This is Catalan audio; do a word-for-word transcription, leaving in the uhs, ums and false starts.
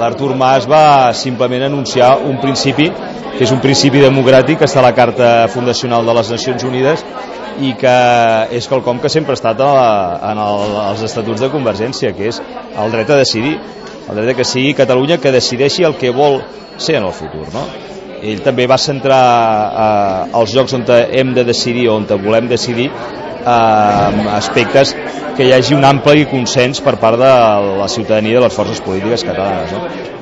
l'Artur Mas va simplement anunciar un principi, que és un principi democràtic que està a la Carta Fundacional de les Nacions Unides i que és quelcom que sempre ha estat a la, en el, als estatuts de Convergència, que és el dret a decidir, el dret que sigui Catalunya que decideixi el que vol ser en el futur, no? Ell també va centrar eh, els llocs on hem de decidir o on volem decidir eh, aspectes que hi hagi un ampli consens per part de la ciutadania i de les forces polítiques catalanes, no?